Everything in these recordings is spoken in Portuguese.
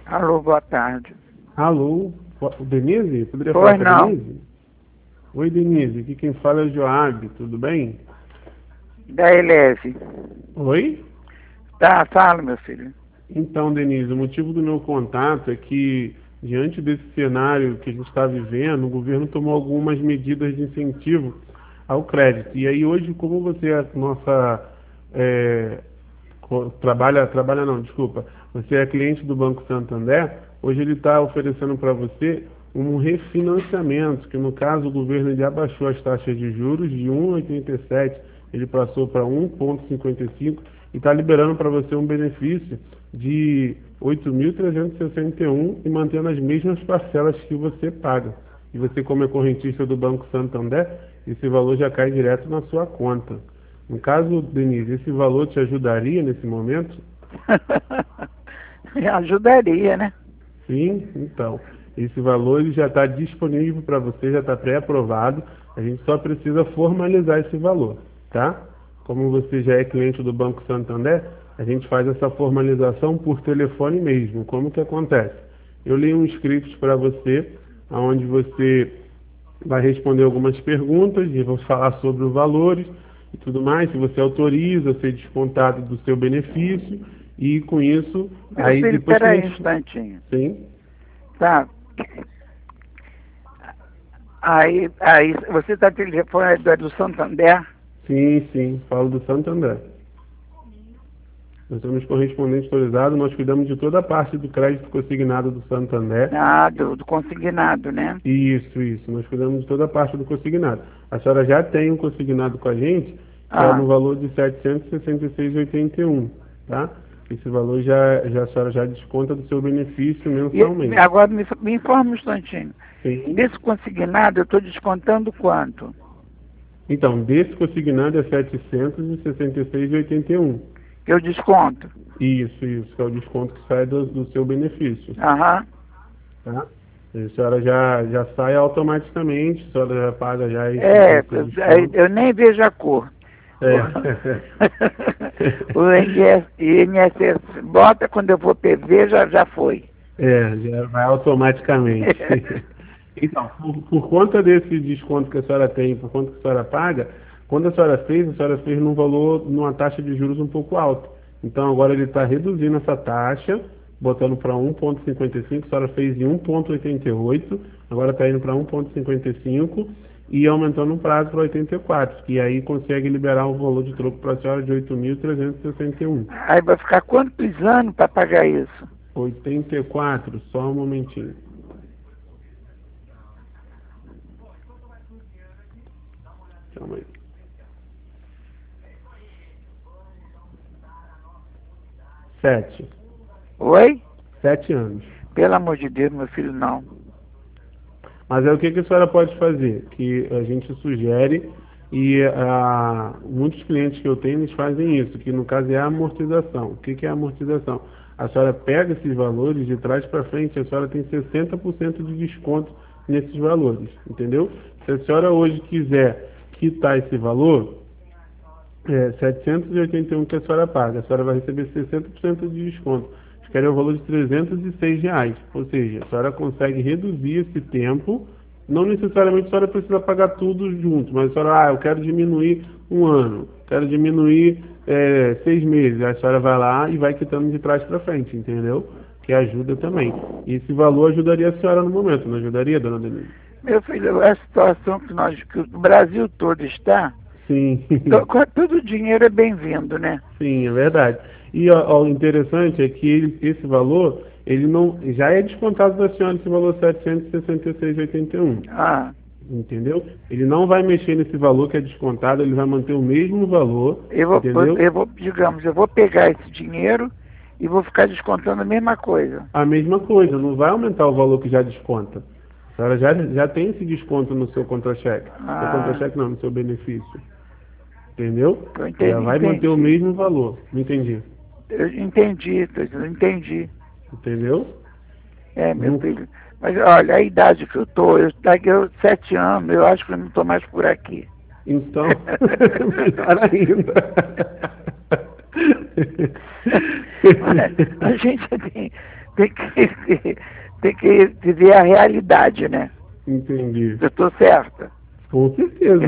Alô, boa tarde. Alô, Denise? Poderia Pois falar com a não. Denise? Oi, Denise, aqui quem fala é o Joab, tudo bem? Da Eleve. Oi? Tá, fala, meu filho. Então, Denise, o motivo do meu contato é que, diante desse cenário que a gente está vivendo, o governo tomou algumas medidas de incentivo ao crédito. E aí, hoje, como você é nossa. é, trabalha não, desculpa. Você é cliente do Banco Santander, hoje ele está oferecendo para você um refinanciamento, que no caso o governo ele abaixou as taxas de juros de 1,87, ele passou para 1,55 e está liberando para você um benefício de 8.361 e mantendo as mesmas parcelas que você paga. E você, como é correntista do Banco Santander, esse valor já cai direto na sua conta. No caso, Denise, esse valor te ajudaria nesse momento? Ajudaria, né? Sim, então. Esse valor ele já está disponível para você, já está pré-aprovado. A gente só precisa formalizar esse valor, tá? Como você já é cliente do Banco Santander, a gente faz essa formalização por telefone mesmo. Como que acontece? Eu leio um script para você, onde você vai responder algumas perguntas e vou falar sobre os valores e tudo mais, se você autoriza ser descontado do seu benefício e com isso, Meu aí filho, depois que a peraí um gente... instantinho. Sim, Tá. Aí, você está telefone do Santander? sim, falo do Santander. Nós somos correspondente autorizado, nós cuidamos de toda a parte do crédito consignado do Santander. Ah, do consignado, né? Isso, nós cuidamos de toda a parte do consignado. A senhora já tem um consignado com a gente, que é Ah, no valor de R$ 766,81, tá? Esse valor já a senhora já desconta do seu benefício e mensalmente. agora me informa um instantinho. Sim. Desse consignado, eu estou descontando quanto? Então, desse consignado é R$ 766,81. Eu desconto? Isso, que é o desconto que sai do seu benefício, Aham. tá? A senhora já sai automaticamente, a senhora já paga já É, esse desconto. eu nem vejo a cor. O, É. o INSS bota quando eu vou PV, já foi. Já vai automaticamente. Então, por conta desse desconto que a senhora tem, por conta que a senhora paga, quando a senhora fez num valor, numa taxa de juros um pouco alta. Então agora ele está reduzindo essa taxa, botando para 1,55, a senhora fez em 1,88, agora está indo para 1,55 e aumentando o prazo para 84, que aí consegue liberar o valor de troco para a senhora de 8.361. Aí vai ficar quantos anos para pagar isso? 84, só um momentinho. Calma aí. 7. Oi? 7 anos. Pelo amor de Deus, meu filho, não. Mas é o que a senhora pode fazer? Que a gente sugere e muitos clientes que eu tenho, eles fazem isso, que no caso é a amortização. O que é a amortização? A senhora pega esses valores de trás para frente, a senhora tem 60% de desconto nesses valores, entendeu? Se a senhora hoje quiser quitar esse valor, 781 que a senhora paga, a senhora vai receber 60% de desconto. Ficaria o valor de R$ 306. Ou seja, a senhora consegue reduzir esse tempo. Não necessariamente a senhora precisa pagar tudo junto, mas a senhora, eu quero diminuir um ano, quero diminuir 6 meses. A senhora vai lá e vai quitando de trás para frente, entendeu? Que ajuda também. E esse valor ajudaria a senhora no momento, não ajudaria, dona Denise? Meu filho, a situação que o Brasil todo está, Sim. todo o dinheiro é bem-vindo, né? Sim, é verdade. E o interessante é que esse valor, ele não, já é descontado da senhora esse valor 766,81. Ah, Entendeu? Ele não vai mexer nesse valor que é descontado, ele vai manter o mesmo valor, entendeu? digamos, eu vou pegar esse dinheiro e vou ficar descontando a mesma coisa. A mesma coisa, não vai aumentar o valor que já desconta. A senhora já tem esse desconto no seu contra-cheque. Seu Ah, contra-cheque não, no seu benefício. Entendeu? eu Já vai manter o entendi. mesmo valor. Não entendi. Eu entendi, eu entendi. Entendeu? É, meu Não. filho. Mas olha, a idade que eu tô, daqui a 7 anos, eu acho que eu não tô mais por aqui. Então, melhor ainda. Olha, a gente tem que, tem que viver a realidade, né? Entendi. Eu estou certa. Com certeza.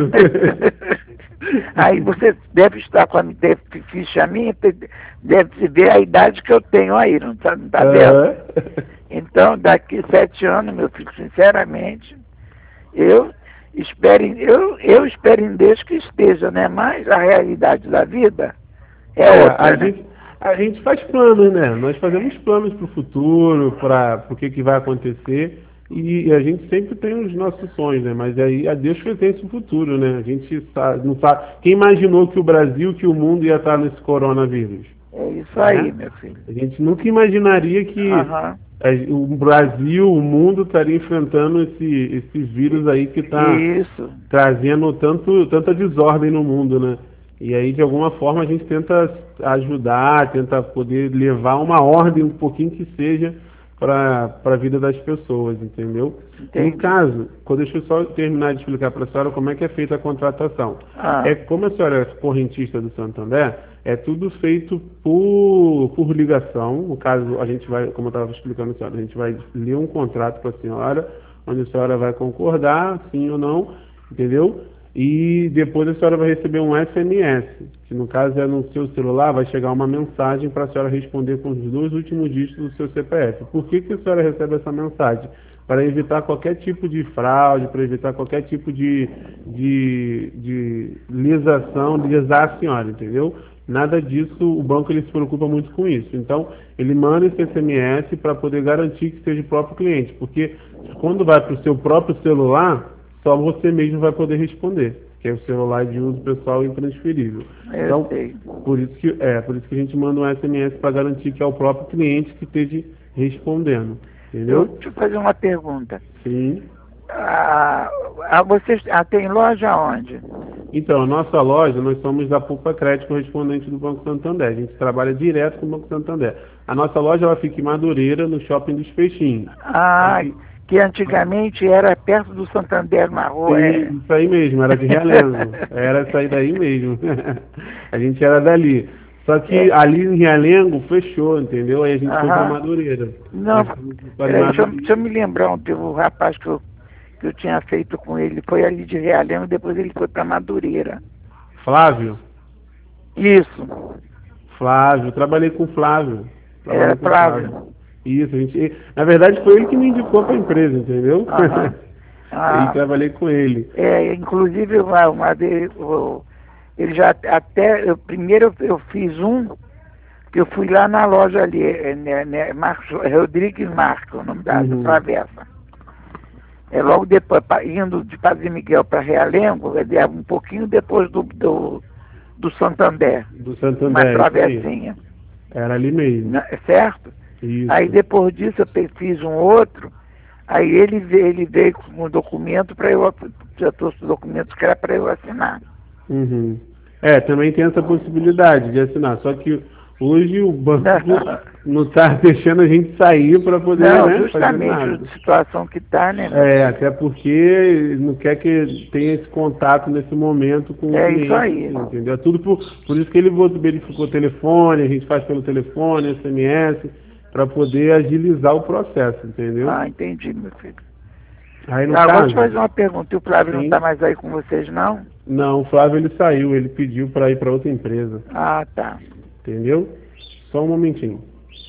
Aí você deve estar com a ficha minha, deve ver a idade que eu tenho aí, não tá vendo? Então, daqui 7 anos, meu filho, sinceramente, eu eu espero em Deus que esteja, né? Mas a realidade da vida é outra, né? A gente faz planos, né? Nós fazemos planos para o futuro, para o que vai acontecer, e a gente sempre tem os nossos sonhos, né? Mas aí a Deus pertence o futuro, né? A gente não sabe. Quem imaginou que o Brasil, que o mundo ia estar nesse coronavírus? É isso aí, meu filho. A gente nunca imaginaria que o Brasil, o mundo estaria enfrentando esse vírus aí que está trazendo tanta desordem no mundo, né? E aí, de alguma forma, a gente tenta ajudar, tenta poder levar uma ordem, um pouquinho que seja, para a vida das pessoas, entendeu? Entendi. No caso, deixa eu só terminar de explicar para a senhora como é que é feita a contratação. Como a senhora é correntista do Santander, é tudo feito por ligação. No caso, a gente vai, como eu estava explicando a senhora, a gente vai ler um contrato para a senhora, onde a senhora vai concordar, sim ou não, entendeu? E depois a senhora vai receber um SMS, que no caso é no seu celular, vai chegar uma mensagem para a senhora responder com os 2 últimos dígitos do seu CPF. Por que a senhora recebe essa mensagem? Para evitar qualquer tipo de fraude, para evitar qualquer tipo de lesação, lesar a senhora, entendeu? Nada disso, o banco ele se preocupa muito com isso. Então, ele manda esse SMS para poder garantir que seja o próprio cliente, porque quando vai para o seu próprio celular, só você mesmo vai poder responder, que é o celular de uso pessoal intransferível. Então, por isso que a gente manda um SMS para garantir que é o próprio cliente que esteja respondendo. Entendeu? Deixa eu fazer uma pergunta. Sim. Vocês tem loja onde? Então, a nossa loja, nós somos da Poupa Crédito, correspondente do Banco Santander. A gente trabalha direto com o Banco Santander. A nossa loja ela fica em Madureira, no Shopping dos Peixinhos. Que antigamente era perto do Santander, na rua. Isso aí mesmo, era de Realengo. Era essa aí daí mesmo. A gente era dali. Só que ali em Realengo fechou, entendeu? Aí a gente foi para Madureira. Não, deixa eu me lembrar, teve um rapaz que eu tinha feito com ele, foi ali de Realengo, depois ele foi para Madureira. Flávio? Isso. Flávio, trabalhei com o Flávio. Flávio. Isso, na verdade foi ele que me indicou para a empresa, entendeu? E trabalhei com ele. Inclusive uma vez, ele já primeiro eu fiz que eu fui lá na loja ali, Rodrigues Marco, o nome da travessa. Logo depois, indo de Padre Miguel para Realengo, um pouquinho depois do Santander. Do Santander. Uma travessinha. Era ali mesmo. Certo? Isso. Aí depois disso eu fiz um outro, aí ele veio com um documento para já trouxe documentos que era para eu assinar. Também tem essa possibilidade de assinar, só que hoje o banco não está deixando a gente sair para poder justamente fazer nada. A situação que está, né? Até porque não quer que tenha esse contato nesse momento com o cliente. Isso aí. Entendeu? Tudo por isso que ele verificou o telefone, a gente faz pelo telefone, SMS, para poder agilizar o processo, entendeu? Entendi, meu filho. Aí, agora deixa eu fazer uma pergunta. E o Flávio não está mais aí com vocês, não? Não, o Flávio ele saiu, ele pediu para ir para outra empresa. Tá. Entendeu? Só um momentinho.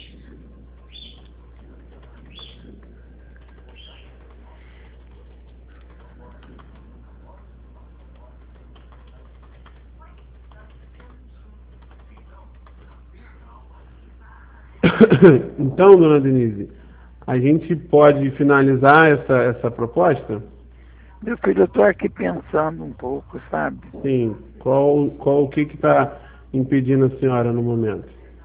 Então, dona Denise, a gente pode finalizar essa proposta? Meu filho, eu estou aqui pensando um pouco, sabe? Sim. O que está impedindo a senhora no momento?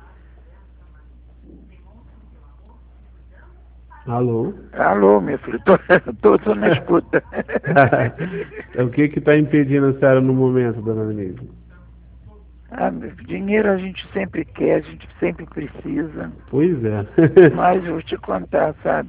Alô? Alô, meu filho, tô na escuta. O que está impedindo a senhora no momento, dona Denise? Dinheiro a gente sempre quer, a gente sempre precisa. Pois é. Mas vou te contar, sabe?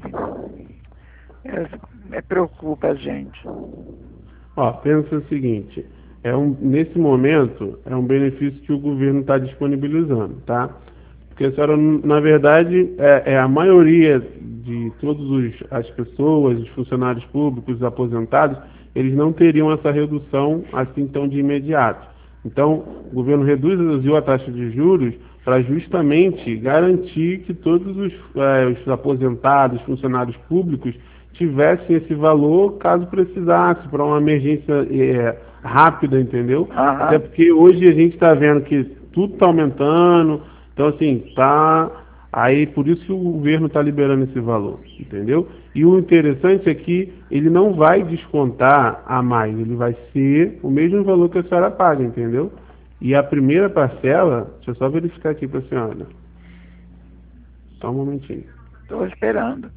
Preocupa a gente. Pensa o seguinte, nesse momento é um benefício que o governo está disponibilizando, tá? Porque a senhora, na verdade, a maioria de todas as pessoas, os funcionários públicos, os aposentados, eles não teriam essa redução assim tão de imediato. Então, o governo reduziu a taxa de juros para justamente garantir que todos os aposentados, funcionários públicos, tivessem esse valor caso precisasse, para uma emergência rápida, entendeu? Até porque hoje a gente está vendo que tudo está aumentando, então assim, tá. Aí por isso que o governo está liberando esse valor, entendeu? E o interessante é que ele não vai descontar a mais, ele vai ser o mesmo valor que a senhora paga, entendeu? E a primeira parcela, deixa eu só verificar aqui para a senhora. Só um momentinho. Estou esperando.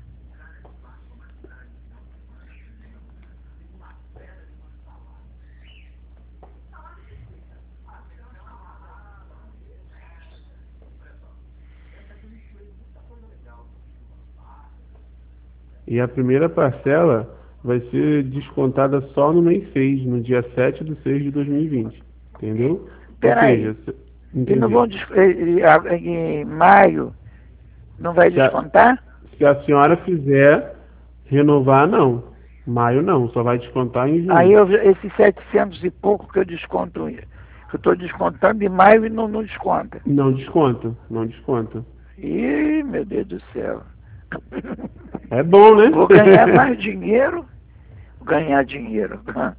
E a primeira parcela vai ser descontada só no mês 6, no dia 7/6/2020. Entendeu? Peraí. E não vão em maio não vai descontar? Se a senhora fizer renovar, não. Maio não, só vai descontar em junho. Aí esses 700 e pouco que eu desconto, que eu estou descontando em maio e não desconta. Não desconta, não desconta. Ih, meu Deus do céu. É bom, né? Vou ganhar mais dinheiro. Vou ganhar dinheiro.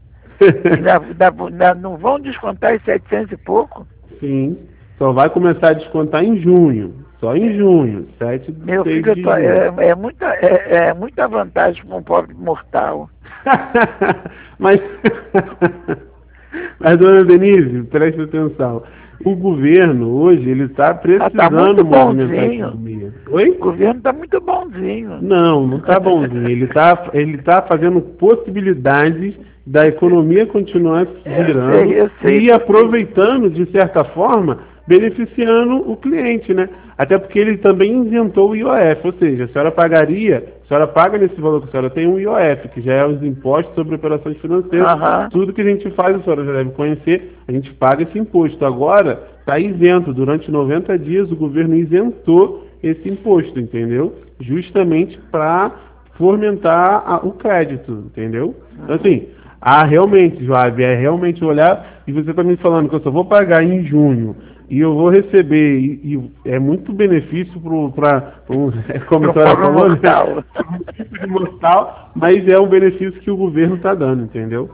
Não vão descontar os 700 e pouco? Sim. Só vai começar a descontar em junho. Só em junho. 7 de Meu filho, é muita vantagem para um pobre mortal. Mas, dona Denise, preste atenção. O governo hoje, ele está precisando movimentar a economia. Oi? O governo está muito bonzinho. Não está bonzinho. Ele tá fazendo possibilidades da economia continuar se girando eu sei, e aproveitando, de certa forma, beneficiando o cliente, né? Até porque ele também isentou o IOF, ou seja, a senhora paga nesse valor que a senhora tem um IOF, que já é os impostos sobre operações financeiras. Tudo que a gente faz, a senhora já deve conhecer, a gente paga esse imposto. Agora, está isento. Durante 90 dias, o governo isentou esse imposto, entendeu? Justamente para fomentar o crédito, entendeu? Então, assim, realmente, Joab, é realmente olhar, e você está me falando que eu só vou pagar em junho, e eu vou receber, e é muito benefício para como a senhora falou, mortal. Né? Mortal, mas é um benefício que o governo está dando, entendeu?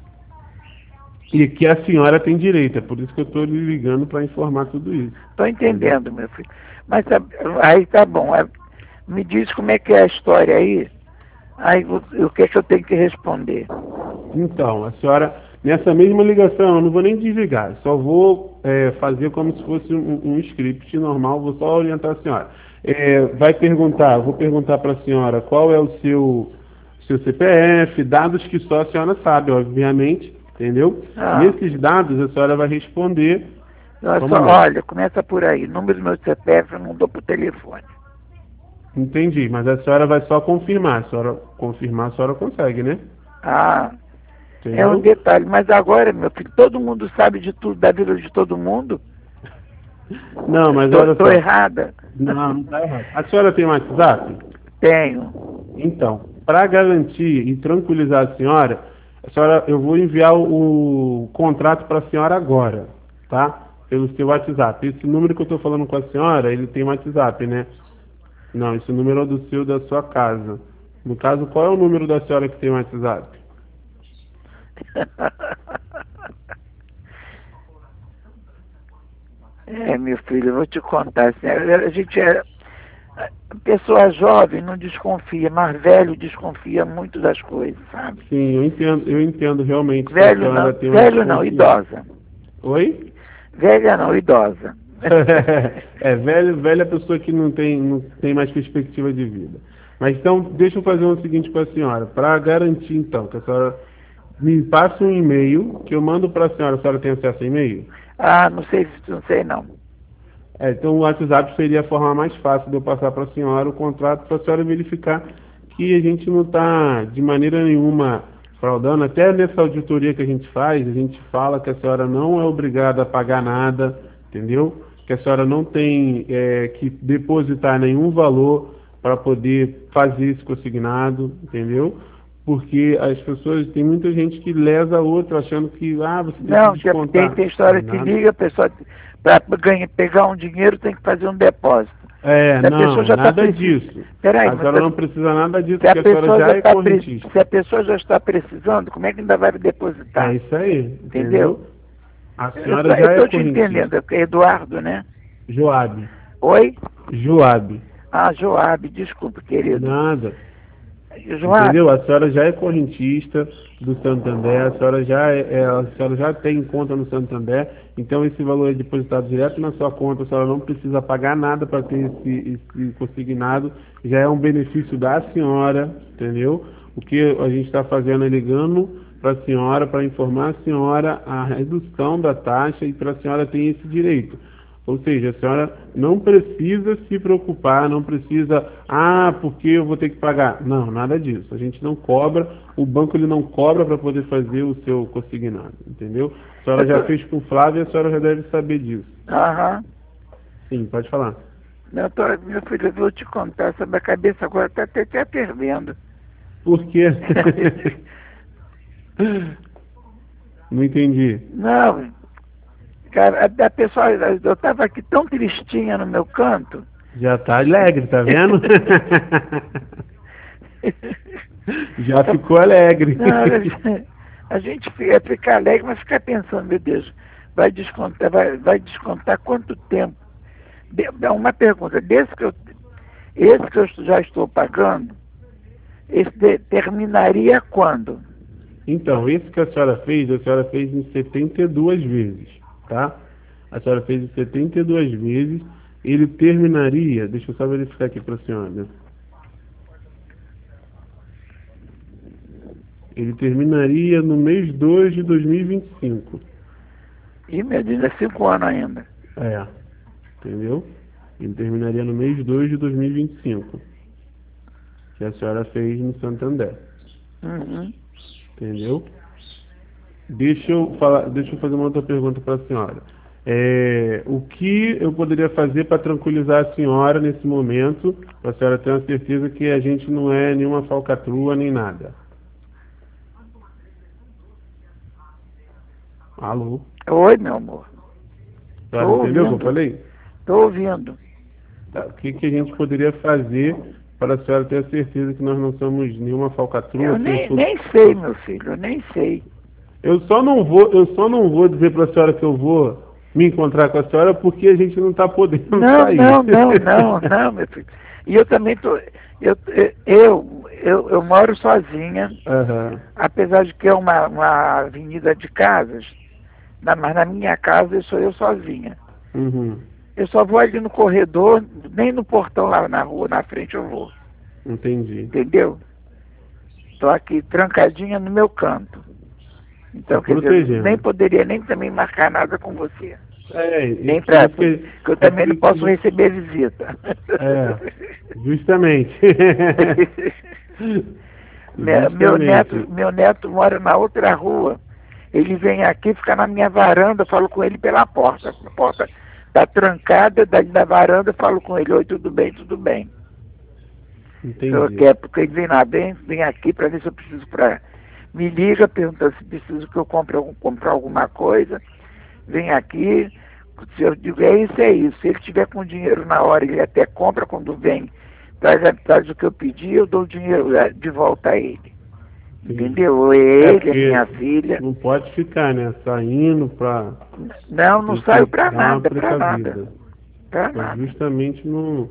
E que a senhora tem direito, é por isso que eu estou lhe ligando para informar tudo isso. Estou entendendo, meu filho. Mas aí tá bom, me diz como é que é a história aí, aí o que é que eu tenho que responder? Então, a senhora, nessa mesma ligação, eu não vou nem desligar, só vou fazer como se fosse um script normal, vou só orientar a senhora. Vou perguntar para a senhora qual é o seu CPF, dados que só a senhora sabe, obviamente, entendeu? Nesses dados a senhora vai responder. Olha, começa por aí, número do meu CPF eu não dou por telefone. Entendi, mas a senhora vai só confirmar, a senhora consegue, né? Entendeu? É um detalhe, mas agora, meu filho, todo mundo sabe de tudo, da vida de todo mundo. Não, mas olha só. Estou errada. Não está errado. A senhora tem WhatsApp? Tenho. Então, para garantir e tranquilizar a senhora, eu vou enviar o contrato para a senhora agora, tá? Pelo seu WhatsApp. Esse número que eu estou falando com a senhora, ele tem WhatsApp, né? Não, esse número é da sua casa. No caso, qual é o número da senhora que tem WhatsApp? Meu filho, eu vou te contar. Assim, pessoa jovem não desconfia, mas velho desconfia muito das coisas, sabe? Sim, eu entendo realmente. Velho não, idosa. Oi? Velha não, idosa. Velha pessoa que não tem mais perspectiva de vida. Mas então, deixa eu fazer o seguinte com a senhora, para garantir então que a senhora me passe um e-mail que eu mando para a senhora tem acesso a e-mail? Não sei não. Então o WhatsApp seria a forma mais fácil de eu passar para a senhora o contrato, para a senhora verificar que a gente não está de maneira nenhuma fraudando. Até nessa auditoria que a gente faz, a gente fala que a senhora não é obrigada a pagar nada, entendeu? que a senhora não tem que depositar nenhum valor para poder fazer esse consignado, entendeu? Porque as pessoas, tem muita gente que lesa a outra achando que, você tem Não, que descontar. tem história que liga, a pessoa, para pegar um dinheiro tem que fazer um depósito. Se a pessoa Não, já nada tá disso. Peraí, A senhora não precisa nada disso, se a porque a senhora já é tá correntista. se a pessoa já está precisando, como é que ainda vai depositar? É isso aí, entendeu? A senhora Eu já é estou te correntista. entendendo, é Eduardo, né? Joabe. Oi? Joabe. Ah, Joabe, desculpa, querido. Nada. Joabe, Entendeu? A senhora já é correntista do Santander, a senhora já tem conta no Santander, então esse valor é depositado direto na sua conta, a senhora não precisa pagar nada para ter esse consignado, já é um benefício da senhora, entendeu? O que a gente está fazendo é ligando para a senhora, para informar a senhora a redução da taxa e para a senhora ter esse direito. Ou seja, a senhora não precisa se preocupar, não precisa, porque eu vou ter que pagar. Não, nada disso. A gente não cobra, o banco ele não cobra para poder fazer o seu consignado, entendeu? A senhora já fez com o Flávio e a senhora já deve saber disso. Aham. Sim, pode falar. Meu filho, eu vou te contar, essa minha cabeça agora está até perdendo. Por quê? Não entendi. Não, cara, a pessoa, eu estava aqui tão tristinha no meu canto. Já tá alegre, tá vendo? Já ficou alegre. Não, a gente fica alegre, mas fica pensando, meu Deus, vai descontar quanto tempo? Uma pergunta, esse que eu já estou pagando, terminaria quando? Então, esse que a senhora fez em 72 vezes, tá? A senhora fez em 72 vezes, ele terminaria, deixa eu só verificar aqui para a senhora. Ele terminaria no mês 2 de 2025. E meu Deus, é 5 anos ainda. Entendeu? Ele terminaria no mês 2 de 2025, que a senhora fez no Santander. Uhum. Entendeu? Deixa eu fazer uma outra pergunta para a senhora. O que eu poderia fazer para tranquilizar a senhora nesse momento, para a senhora ter uma certeza que a gente não é nenhuma falcatrua nem nada? Alô? Oi, meu amor. A senhora entendeu o que eu falei? Estou ouvindo. O que a gente poderia fazer para a senhora ter a certeza que nós não somos nenhuma falcatrua? Eu nem sei, meu filho, eu nem sei. Eu só não vou dizer para a senhora que eu vou me encontrar com a senhora porque a gente não está podendo sair. Não, meu filho. E eu também tô, eu moro sozinha, apesar de que é uma avenida de casas, mas na minha casa sou eu sozinha. Uhum. Eu só vou ali no corredor, nem no portão lá na rua, na frente eu vou. Entendi. Entendeu? Estou aqui trancadinha no meu canto. Então, quer dizer, nem poderia nem também marcar nada com você. Nem para que eu também não posso receber visita. Justamente. Meu neto mora na outra rua. Ele vem aqui, fica na minha varanda, eu falo com ele pela porta. A porta está trancada, da varanda eu falo com ele, oi, tudo bem, tudo bem. Entendi. Porque ele vem aqui para ver se eu preciso me liga, pergunta se preciso que eu comprar alguma coisa, vem aqui, se eu digo, é isso. Se ele tiver com dinheiro na hora, ele até compra quando vem, traz o que eu pedi, eu dou o dinheiro de volta a ele. Sim. Entendeu? Ele, a minha filha. Não pode ficar, né? Saindo pra... Não saio pra nada. Justamente não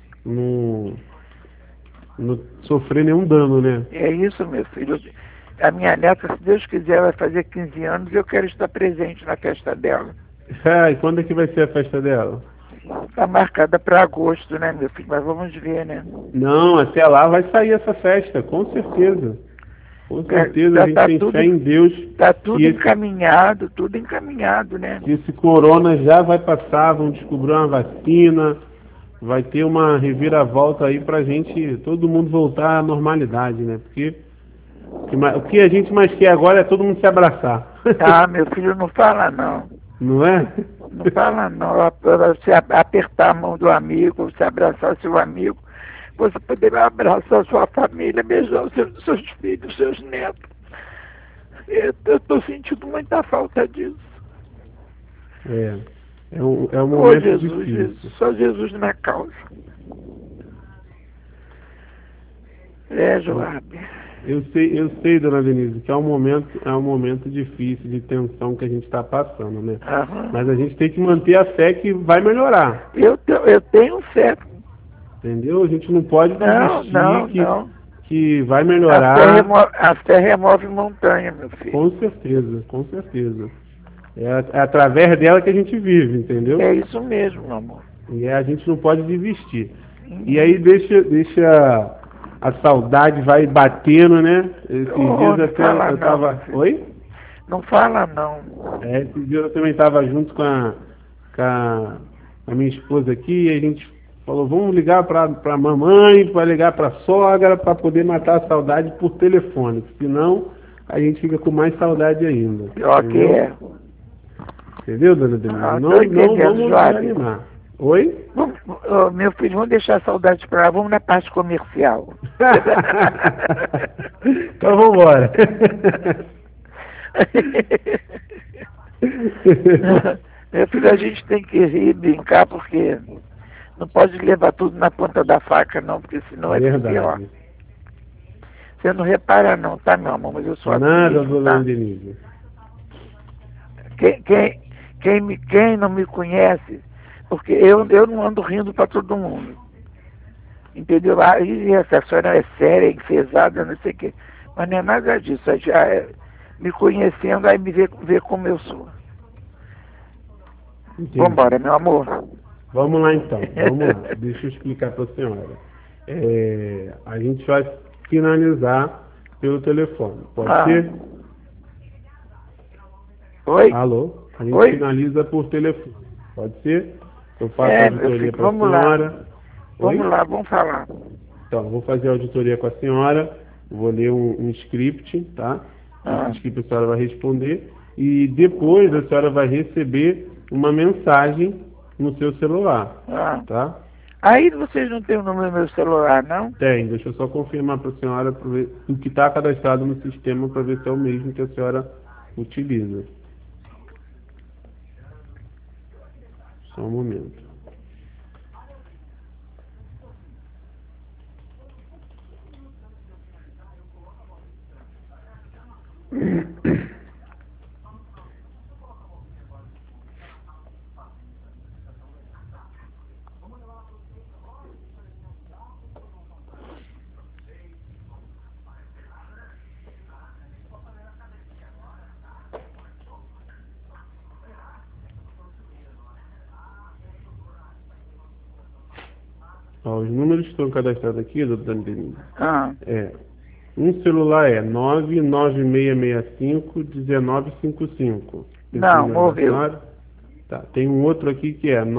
sofrer nenhum dano, né? É isso, meu filho. A minha neta, se Deus quiser, vai fazer 15 anos e eu quero estar presente na festa dela. E quando é que vai ser a festa dela? Está marcada para agosto, né, meu filho? Mas vamos ver, né? Não, até lá vai sair essa festa, com certeza. Com certeza, a gente tem fé em Deus. Está tudo encaminhado, né? Esse corona já vai passar, vão descobrir uma vacina, vai ter uma reviravolta aí pra gente, todo mundo voltar à normalidade, né? Porque o que a gente mais quer agora é todo mundo se abraçar. Meu filho, não fala não. Não é? Não fala não. Você apertar a mão do amigo, você abraçar seu amigo, você poder abraçar sua família, beijar seus filhos, seus netos. Eu estou sentindo muita falta disso. É um Ô momento Jesus, difícil. só Jesus na causa. Joab. Eu sei, dona Denise, que é um momento difícil de tensão que a gente está passando, né? Aham. Mas a gente tem que manter a fé que vai melhorar, Eu tenho fé. entendeu? A gente não pode Não, desistir não, não. que vai A melhorar, fé remove montanha, meu filho. com certeza, com certeza. É através dela que a gente vive, entendeu? É isso mesmo, meu amor. E a gente não pode desistir. E aí Uhum. deixa a saudade vai batendo, né? Esses Oh, dias não até fala eu não, meu tava. filho. Oi? Não fala não. Esses dias eu também estava junto com a minha esposa aqui, e a gente falou, vamos ligar para mamãe, para ligar para a sogra, para poder matar a saudade por telefone, senão a gente fica com mais saudade ainda. Pior que Entendeu? é. Entendeu, dona Denise? Tô Não entendendo, vamos Joab. desanimar. Oi? Meu filho, vamos deixar a saudade pra lá. Vamos na parte comercial. Então vamos embora. Meu filho, a gente tem que rir e brincar, porque não pode levar tudo na ponta da faca, não, porque senão é pior. Verdade. Você não repara não, tá, meu amor? Mas eu sou assim Nada, mesmo, dona tá? Denise. Quem não me conhece, porque eu não ando rindo para todo mundo. Entendeu? Aí essa senhora é séria, enfesada, não sei o quê. Mas não é nada disso. Aí já me conhecendo, aí me vê como eu sou. Entendi. Vambora, meu amor. Vamos lá então, vamos lá. Deixa eu explicar para a senhora. A gente vai finalizar pelo telefone. Pode Ah, ser? oi? Alô? A gente Oi? finaliza por telefone. Pode ser? Eu faço a Meu auditoria filho, para a vamos lá. senhora. Vamos Oi? lá, vamos falar. Então, eu vou fazer a auditoria com a senhora. Vou ler um script, tá? Esse Ah, script a senhora vai responder. E depois a senhora vai receber uma mensagem no seu celular, ah. tá? Aí vocês não têm o número do meu celular, não? Tem, deixa eu só confirmar para a senhora pra ver o que está cadastrado no sistema para ver se é o mesmo que a senhora utiliza. Só um momento. Ó, os números que estão cadastrados aqui, doutor Denise, Ah, um celular é 99665-1955. Esse é o não, número da morreu. senhora? Tá. Tem um outro aqui que é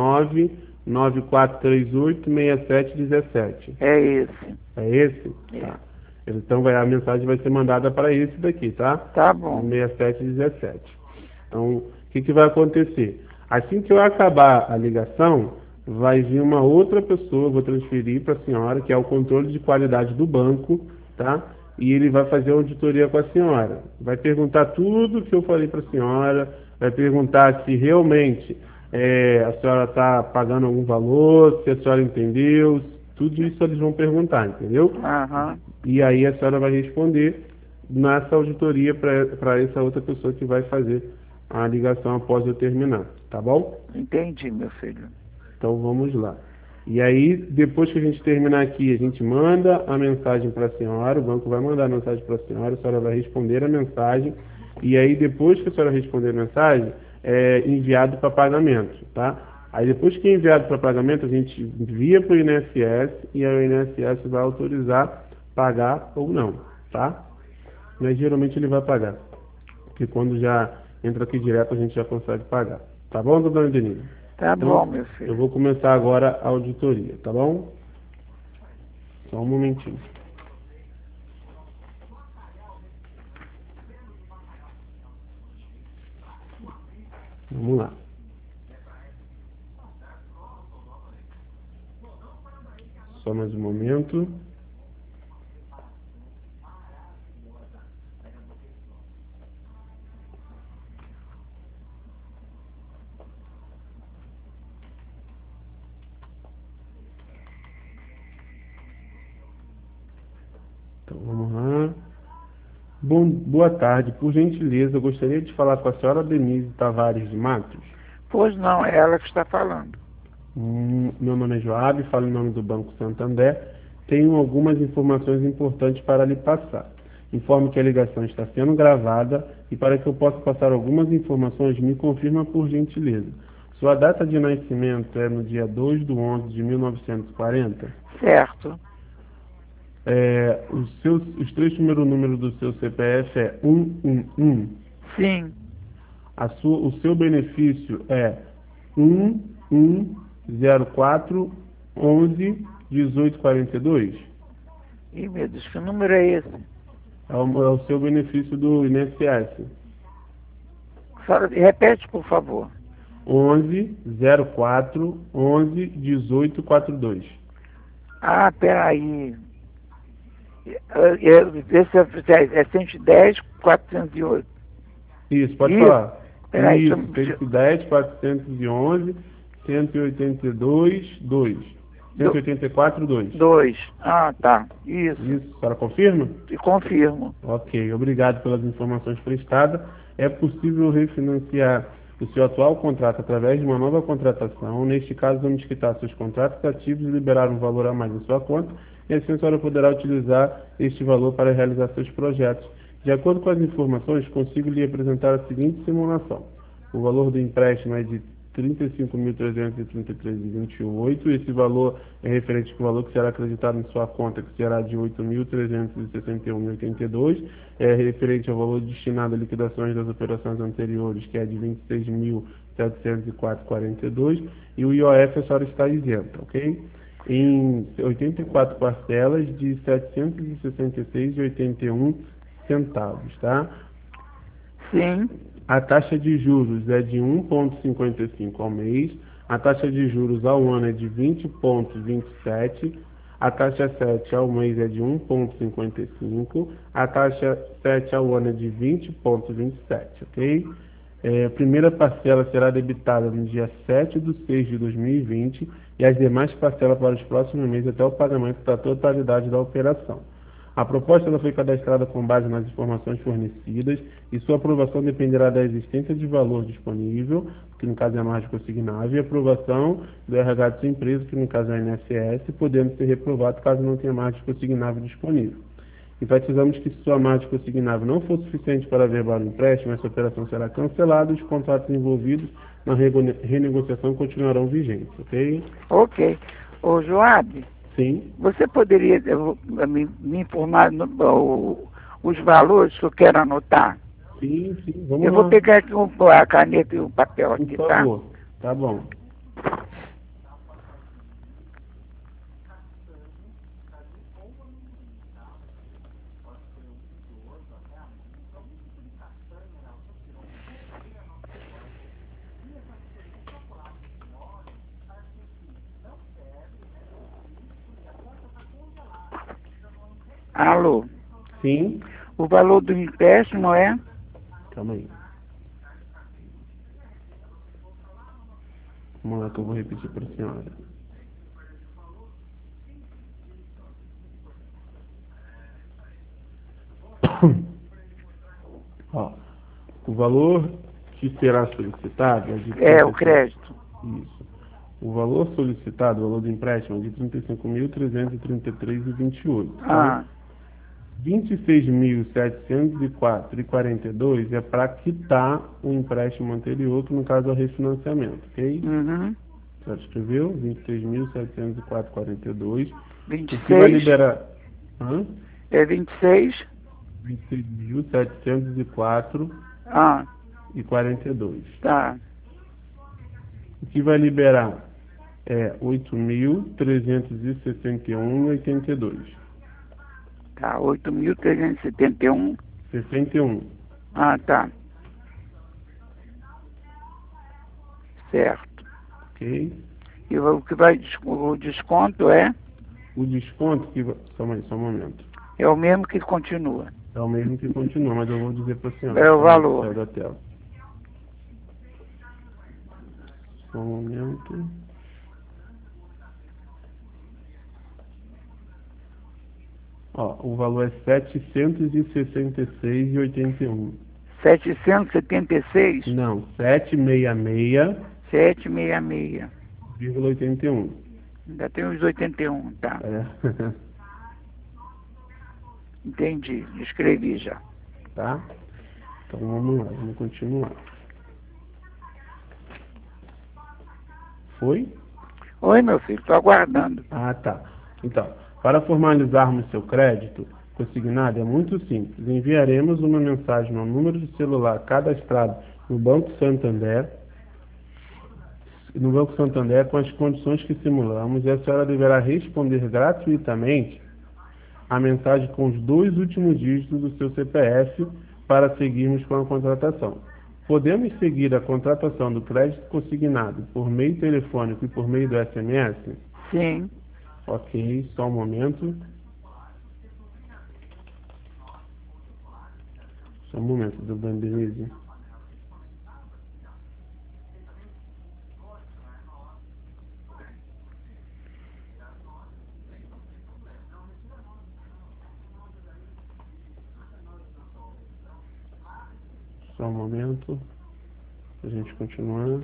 99438-6717. É esse. É esse? É. Tá. Então a mensagem vai ser mandada para esse daqui, tá? Tá bom. 6717. Então, o que vai acontecer? Assim que eu acabar a ligação, vai vir uma outra pessoa, vou transferir para a senhora, que é o controle de qualidade do banco, tá? E ele vai fazer a auditoria com a senhora. Vai perguntar tudo que eu falei para a senhora, vai perguntar se realmente a senhora está pagando algum valor, se a senhora entendeu, tudo isso eles vão perguntar, entendeu? Aham. E aí a senhora vai responder nessa auditoria para essa outra pessoa que vai fazer a ligação após eu terminar, tá bom? Entendi, meu filho. Então vamos lá. E aí, depois que a gente terminar aqui, a gente manda a mensagem para a senhora, o banco vai mandar a mensagem para a senhora vai responder a mensagem, e aí depois que a senhora responder a mensagem, é enviado para pagamento, tá? Aí depois que é enviado para pagamento, a gente envia para o INSS e aí o INSS vai autorizar pagar ou não, tá? Mas geralmente ele vai pagar, porque quando já entra aqui direto a gente já consegue pagar. Tá bom, dona Denise? Tá bom, Então, meu eu filho. vou começar agora a auditoria, tá bom? Só um momentinho. Vamos lá. Só mais um momento. Então vamos lá. Boa tarde. Por gentileza, eu gostaria de falar com a senhora Denise Tavares de Matos. Pois não, é ela que está falando. Meu nome é Joab, falo em nome do Banco Santander. Tenho algumas informações importantes para lhe passar. Informe que a ligação está sendo gravada e para que eu possa passar algumas informações, me confirma por gentileza. Sua data de nascimento é no dia 2/11/1940? Certo. Os três primeiros números do seu CPF é 111. Sim. O seu benefício é 1104111842. Ih, meu Deus, que número é esse? É o seu benefício do INSS. Repete, por favor. 1104111842. Ah, peraí. Esse é 110, 408. Isso, pode Isso. falar. Peraí, Isso, 110, 411, 182, 2. 184, 2. 2. Ah, tá. Isso. Isso, a senhora confirma? E confirmo. Ok, obrigado pelas informações prestadas. É possível refinanciar o seu atual contrato através de uma nova contratação. Neste caso, vamos quitar seus contratos ativos e liberar um valor a mais em sua conta, e assim a senhora poderá utilizar este valor para realizar seus projetos. De acordo com as informações, consigo lhe apresentar a seguinte simulação. O valor do empréstimo é de R$ 35.333,28. Esse valor é referente ao valor que será acreditado em sua conta, que será de R$ 8.361,82. É referente ao valor destinado à liquidações das operações anteriores, que é de R$ 26.704,42. E o IOF a senhora está isenta, ok? Em 84 parcelas de R$ 766,81 centavos, tá? Sim. A taxa de juros é de 1,55 ao mês, a taxa de juros ao ano é de 20,27, a taxa 7 ao mês é de 1,55, a taxa 7 ao ano é de 20,27, ok? A primeira parcela será debitada no dia 7/6/2020 e as demais parcelas para os próximos meses até o pagamento da totalidade da operação. A proposta ela foi cadastrada com base nas informações fornecidas e sua aprovação dependerá da existência de valor disponível, que no caso é a margem consignável, e aprovação do RH de sua empresa, que no caso é a INSS, podendo ser reprovado caso não tenha margem consignável disponível. Enfatizamos que se sua margem consignável não for suficiente para averbar o empréstimo, essa operação será cancelada e os contratos envolvidos na renegociação continuarão vigentes, ok? Ok. Ô, Joab, Sim. você poderia me informar os valores que eu quero anotar? Sim, vamos Eu lá. vou pegar aqui a caneta e o papel aqui, Por tá? favor. Tá bom. Alô? Sim. O valor do empréstimo é? Calma aí. Vamos lá que eu vou repetir para a senhora. Ó, o valor que será solicitado é de... É, o crédito. Isso. O valor solicitado, o valor do empréstimo, é de R$ 35.333,28. Ah, Tá? 26.704,42 é para quitar o empréstimo anterior, que no caso é o refinanciamento, ok? uhum. Já escreveu? 26.704,42. O que vai 26, liberar? Hã? é 26, 26.704,42. tá, O que vai liberar é 8.361,82. tá, 8.371, 61. tá. Certo. Ok? E o desconto O desconto que... Só um momento. é o mesmo que continua. É o mesmo que continua, mas eu vou dizer para a senhora. É o Só valor. saiu da tela. Só um momento. Ó, o valor é R$ 766,81. 776, Não, 766,81. 766. Ainda tem os 81, tá? É. Entendi, escrevi já. Tá? Então vamos lá, vamos continuar. Foi? Oi, meu filho, estou aguardando. Ah, tá. Então, para formalizarmos seu crédito consignado é muito simples. Enviaremos uma mensagem no número de celular cadastrado no Banco Santander, com as condições que simulamos, e a senhora deverá responder gratuitamente a mensagem com os 2 últimos dígitos do seu CPF para seguirmos com a contratação. Podemos seguir a contratação do crédito consignado por meio telefônico e por meio do SMS? Sim. Ok, só um momento. Só um momento, dona Denise. Só um momento. A gente continuar.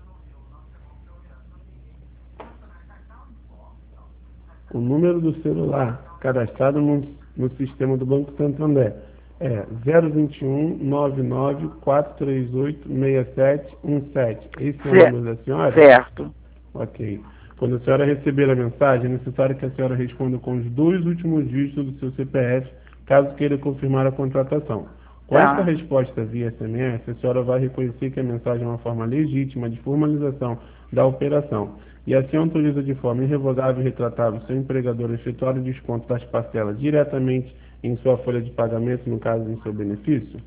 O número do celular cadastrado no sistema do Banco Santander é 021 99 438 6717. Esse é o número da senhora? Certo. Ok. Quando a senhora receber a mensagem, é necessário que a senhora responda com os 2 últimos dígitos do seu CPF, caso queira confirmar a contratação. Com esta resposta via SMS, a senhora vai reconhecer que a mensagem é uma forma legítima de formalização da operação e assim autoriza de forma irrevogável e retratável seu empregador a efetuar o desconto das parcelas diretamente em sua folha de pagamento, no caso, em seu benefício?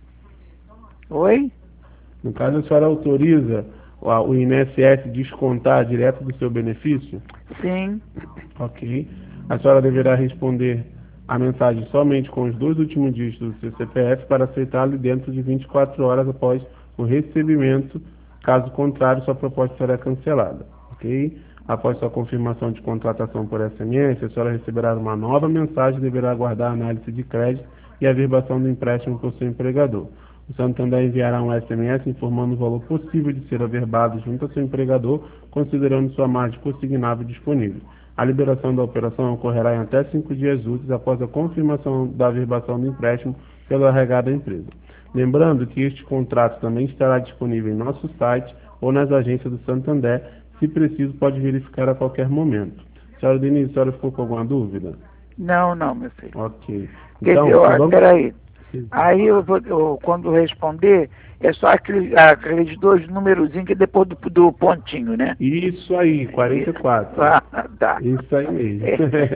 Oi? No caso, a senhora autoriza o INSS descontar direto do seu benefício? Sim. Ok. A senhora deverá responder a mensagem somente com os 2 últimos dígitos do seu CPF para aceitá-lo dentro de 24 horas após o recebimento. Caso contrário, sua proposta será cancelada. Ok? Após sua confirmação de contratação por SMS, a senhora receberá uma nova mensagem e deverá aguardar a análise de crédito e a averbação do empréstimo por seu empregador. O Santander enviará um SMS informando o valor possível de ser averbado junto ao seu empregador, considerando sua margem consignável disponível. A liberação da operação ocorrerá em até 5 dias úteis após a confirmação da averbação do empréstimo pelo RH da empresa. Lembrando que este contrato também estará disponível em nosso site ou nas agências do Santander. Se preciso, pode verificar a qualquer momento. Senhora Denise, a senhora ficou com alguma dúvida? Não, meu filho. Ok. Então, peraí. Aí quando responder, é só aqueles 2 númerozinhos que depois do pontinho, né? Isso aí, 44. Ah, tá. Isso aí mesmo.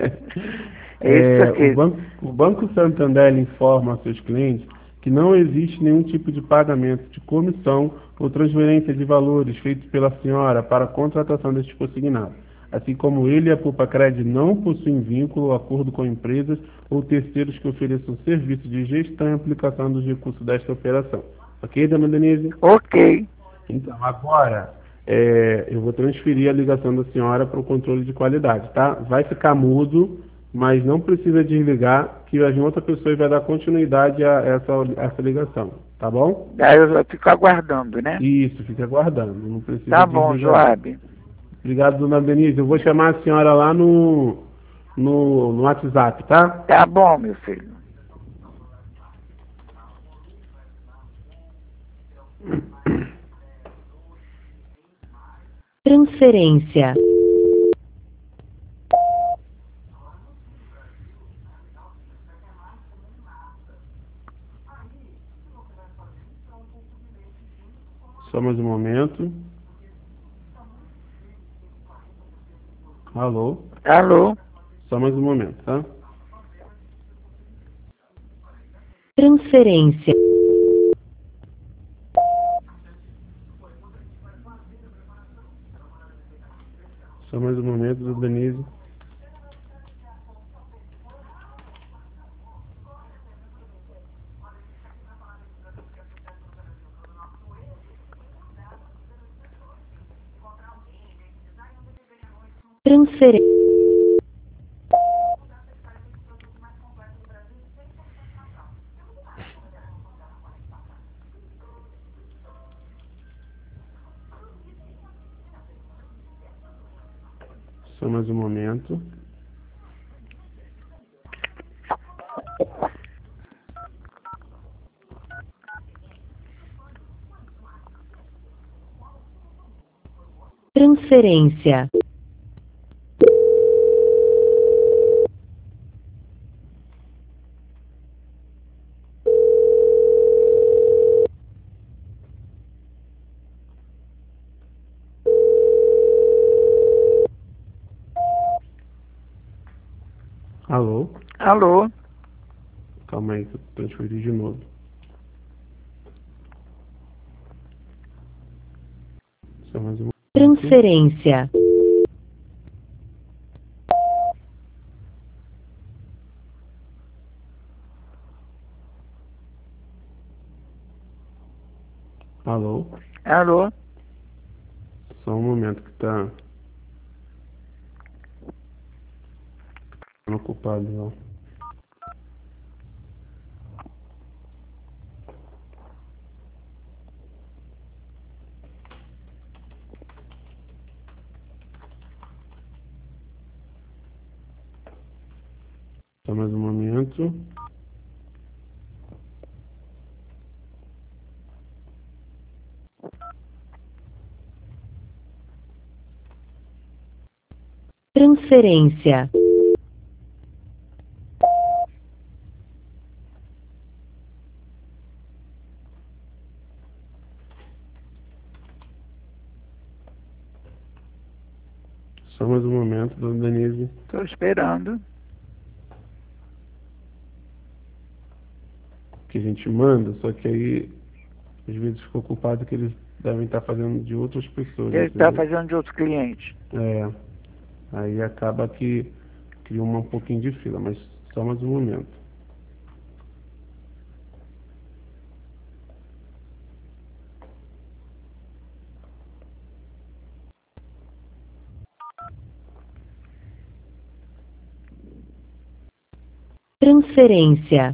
Isso aqui. O Banco Santander informa aos seus clientes que não existe nenhum tipo de pagamento de comissão ou transferência de valores feitos pela senhora para a contratação deste consignado. Assim como ele e a Poupa Cred não possuem vínculo ou acordo com empresas ou terceiros que ofereçam serviços de gestão e aplicação dos recursos desta operação. Ok, dona Denise? Ok. Então, agora, eu vou transferir a ligação da senhora para o controle de qualidade, tá? Vai ficar mudo, mas não precisa desligar, que a outra pessoa vai dar continuidade a essa ligação, tá bom? Aí eu fico aguardando, né? Isso, fica aguardando, não precisa Tá bom, desligar. Joab. Obrigado, dona Denise. Eu vou chamar a senhora lá no WhatsApp, tá? Tá bom, meu filho. Transferência. Só mais um momento. Alô? Alô? Só mais um momento, tá? Transferência. Só mais um momento, do Denise. Transferência. Só mais um momento. Transferência. Alô? Alô? Calma aí que eu transferi de novo. Só mais um momento. Transferência. Alô? Alô? Só um momento que tá ocupado, não. Só mais um momento. Transferência. Só mais um momento, dona Denise. Estou esperando. Que a gente manda, só que aí às vezes fica ocupado que eles devem estar fazendo de outras pessoas. Ele está entendeu? fazendo de outros clientes. É. Aí acaba que cria um pouquinho de fila, mas só mais um momento. Transferência.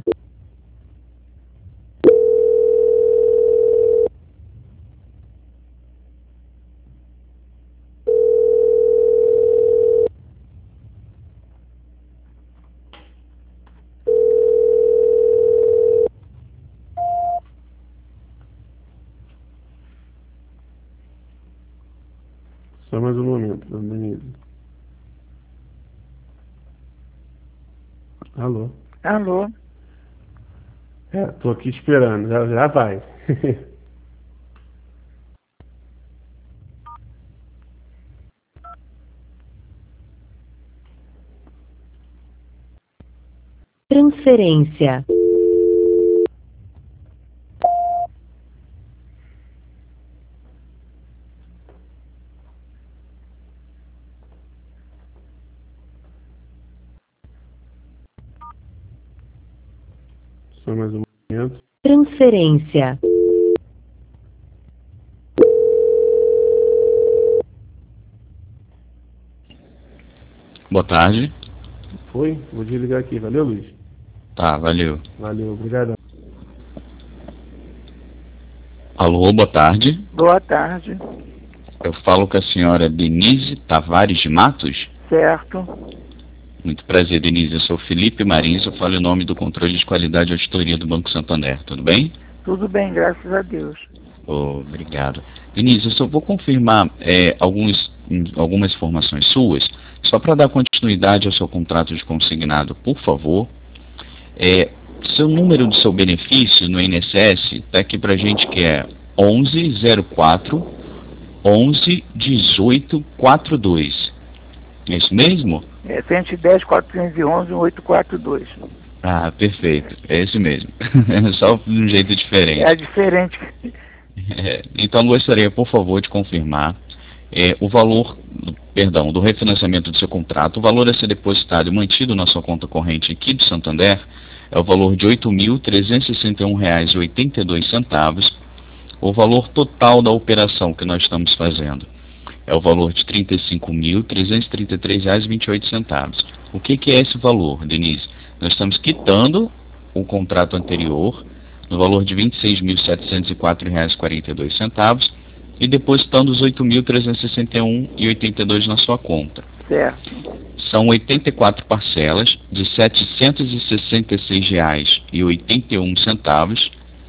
Só mais um momento, dona Denise. Alô? Alô? Tô aqui esperando, já vai. Transferência. Só mais um momento. Transferência. Boa tarde. Foi? Vou desligar aqui. Valeu, Luiz? Tá, valeu. Valeu, obrigado. Alô, boa tarde. Boa tarde. Eu falo com a senhora Denise Tavares de Matos. Certo. Muito prazer, Denise. Eu sou Felipe Marins, eu falo em nome do controle de qualidade e auditoria do Banco Santander. Tudo bem? Tudo bem, graças a Deus. Obrigado. Denise, eu só vou confirmar algumas informações suas, só para dar continuidade ao seu contrato de consignado, por favor. Seu número do seu benefício no INSS está aqui para a gente, que é 1104 11 18 42. É isso mesmo? É 110 411 1842. Ah, perfeito. É esse mesmo. Só de um jeito diferente. É diferente. Então, gostaria, por favor, de confirmar o valor, do refinanciamento do seu contrato, o valor a ser depositado e mantido na sua conta corrente aqui do Santander é o valor de R$ 8.361,82. O valor total da operação que nós estamos fazendo é o valor de R$ 35.333,28. O que é esse valor, Denise? Nós estamos quitando o contrato anterior no valor de R$ 26.704,42 e depositando os R$ 8.361,82 na sua conta. Certo. São 84 parcelas de R$ 766,81.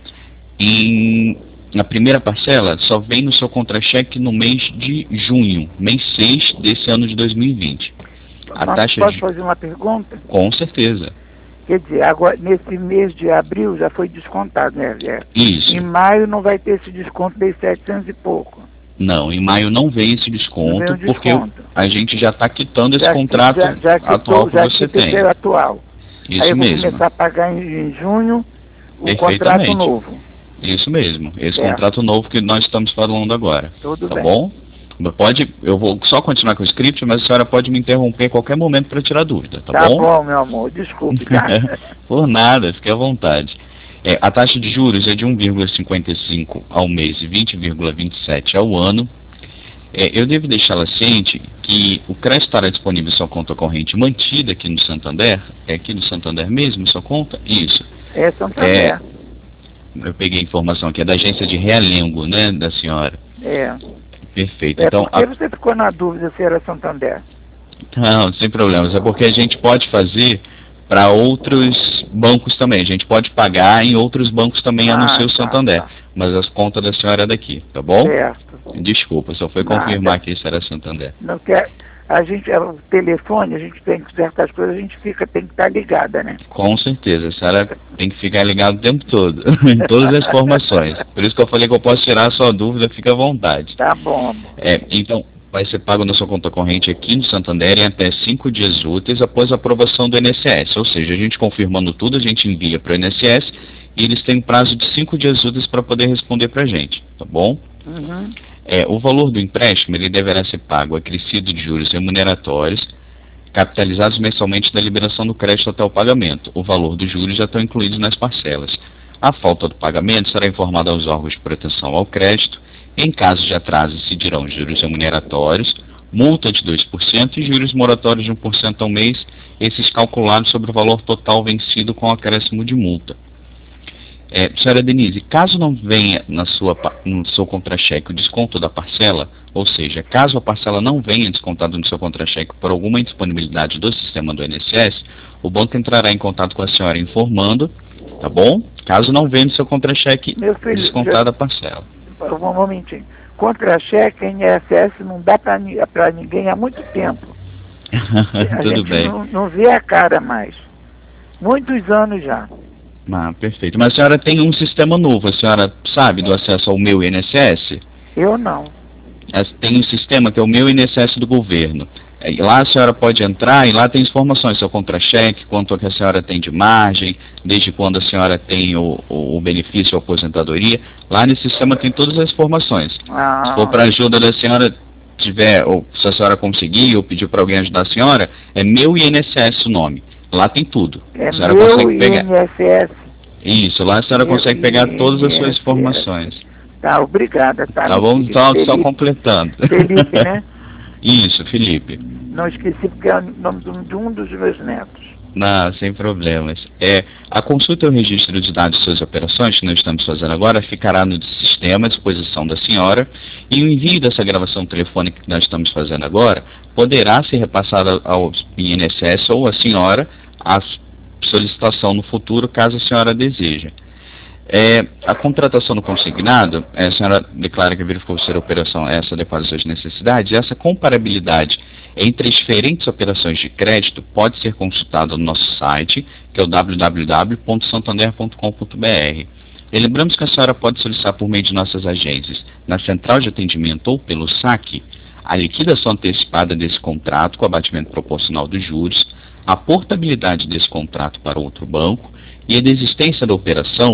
Na primeira parcela só vem no seu contra-cheque no mês de junho, mês 6 desse ano de 2020. Posso fazer uma pergunta? Com certeza. Quer dizer, agora, nesse mês de abril já foi descontado, né, Zé? Isso. Em maio não vai ter esse desconto de 700 e pouco. Não, em maio não vem esse desconto, porque a gente já está quitando esse já contrato atual que você tem. Atual. Isso aí eu vou mesmo. começar a pagar em junho o contrato novo. Isso mesmo, esse contrato novo que nós estamos falando agora. Tudo tá bem. Bom? Eu vou só continuar com o script, mas a senhora pode me interromper a qualquer momento para tirar dúvida, tá bom? Tá bom, meu amor, desculpe, tá? Por nada, fique à vontade. A taxa de juros é de 1,55 ao mês e 20,27 ao ano. Eu devo deixá-la ciente que o crédito estará disponível em sua conta corrente mantida aqui no Santander. É aqui no Santander mesmo, sua conta? Isso. É Santander. Eu peguei a informação aqui, é da agência de Realengo, né, da senhora? Perfeito. Então, por que você ficou na dúvida se era Santander? Não, sem problemas. É porque a gente pode fazer para outros bancos também. A gente pode pagar em outros bancos também, a não ser o Santander. Mas as contas da senhora é daqui, tá bom? Certo. Desculpa, só foi confirmar que isso era Santander. Não quer... A gente, o telefone, a gente tem que certas coisas, a gente tem que estar ligada, né? Com certeza, a senhora tem que ficar ligada o tempo todo, em todas as informações. Por isso que eu falei que eu posso tirar a sua dúvida, fica à vontade. Tá bom, amor. Então, vai ser pago na sua conta corrente aqui no Santander em até 5 dias úteis após a aprovação do INSS. Ou seja, a gente confirmando tudo, a gente envia para o INSS e eles têm prazo de 5 dias úteis para poder responder para a gente, tá bom? Uhum. O valor do empréstimo ele deverá ser pago acrescido de juros remuneratórios, capitalizados mensalmente da liberação do crédito até o pagamento. O valor dos juros já estão incluídos nas parcelas. A falta do pagamento será informada aos órgãos de proteção ao crédito. Em caso de atraso, se dirão juros remuneratórios, multa de 2% e juros moratórios de 1% ao mês, esses calculados sobre o valor total vencido com acréscimo de multa. Senhora Denise, caso não venha no seu contra-cheque o desconto da parcela, ou seja, caso a parcela não venha descontada no seu contra-cheque por alguma indisponibilidade do sistema do INSS, o banco entrará em contato com a senhora informando, tá bom? Caso não venha no seu contra-cheque descontada a parcela. Um momentinho. Contra-cheque, INSS não dá para ninguém há muito tempo. Tudo bem. Não vê a cara mais. Muitos anos já. Perfeito. Mas a senhora tem um sistema novo, a senhora sabe do acesso ao Meu INSS? Eu não. Tem um sistema que é o Meu INSS do governo. Lá a senhora pode entrar e lá tem informações, seu contra-cheque, quanto que a senhora tem de margem, desde quando a senhora tem o benefício ou aposentadoria. Lá nesse sistema tem todas as informações. Se for para ajuda da senhora, ou se a senhora conseguir ou pedir para alguém ajudar a senhora, é Meu INSS o nome. Lá tem tudo. A senhora consegue pegar. INSS. Isso, lá a senhora consegue pegar todas as suas informações. Tá, obrigada. Tá bom, então só completando. Felipe, né? Isso, Felipe. Não esqueci porque é o nome de um dos meus netos. Não, sem problemas. A consulta e o registro de dados de suas operações que nós estamos fazendo agora ficará no sistema à disposição da senhora e o envio dessa gravação telefônica que nós estamos fazendo agora poderá ser repassado ao INSS ou à senhora a solicitação no futuro, caso a senhora deseje. A contratação no consignado, a senhora declara que verificou se a operação essa adequada às suas necessidades, e essa comparabilidade entre as diferentes operações de crédito pode ser consultada no nosso site, que é o www.santander.com.br. E lembramos que a senhora pode solicitar por meio de nossas agências, na central de atendimento ou pelo saque, a liquidação antecipada desse contrato com abatimento proporcional dos juros, a portabilidade desse contrato para outro banco e a desistência da operação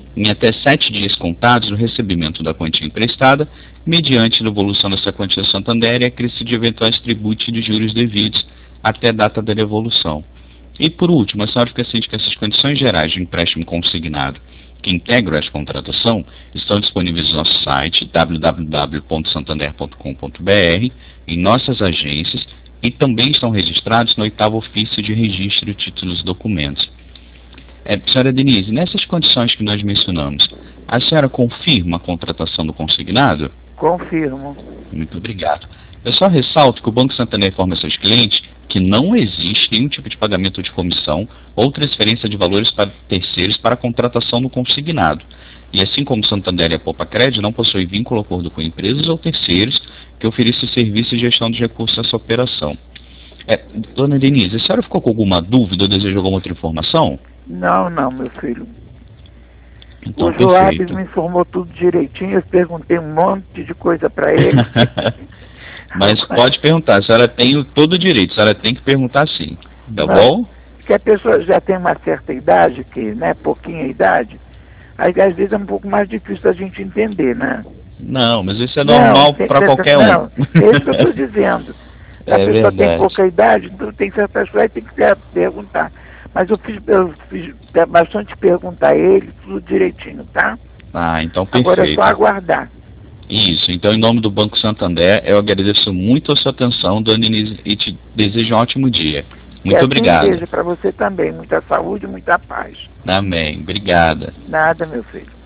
em até 7 dias contados do recebimento da quantia emprestada, mediante a devolução dessa quantia ao Santander e acréscimo de eventuais tributos e de juros devidos até a data da devolução. E por último, a senhora fica ciente que essas condições gerais de empréstimo consignado que integram esta contratação estão disponíveis no nosso site www.santander.com.br, em nossas agências, e também estão registrados no 8º Ofício de Registro de Títulos e Documentos. Senhora Denise, nessas condições que nós mencionamos, a senhora confirma a contratação do consignado? Confirmo. Muito obrigado. Eu só ressalto que o Banco Santander informa seus clientes que não existe nenhum tipo de pagamento de comissão ou transferência de valores para terceiros para a contratação do consignado. E assim como o Santander e a Poupa Crédito não possuem vínculo ou acordo com empresas ou terceiros que ofereçam serviço de gestão de recursos nessa operação. Dona Denise, a senhora ficou com alguma dúvida ou deseja alguma outra informação? Não, meu filho. Então, o Joabes me informou tudo direitinho, eu perguntei um monte de coisa para ele. Mas pode perguntar, a senhora tem todo o direito, a senhora tem que perguntar sim, tá bom? Porque a pessoa já tem uma certa idade, que, né, pouquinha idade, aí às vezes é um pouco mais difícil a gente entender, né? Não, mas isso é normal para qualquer um. Não, é isso que eu estou dizendo. Se a pessoa tem pouca idade, então tem certas coisas que tem que perguntar. Mas eu fiz bastante perguntar a ele, tudo direitinho, tá? Ah, então perfeito. Agora é só aguardar. Isso, então em nome do Banco Santander, eu agradeço muito a sua atenção, dona Denise, e te desejo um ótimo dia. Muito obrigado. Desejo para você também, muita saúde e muita paz. Amém, obrigada. Nada, meu filho.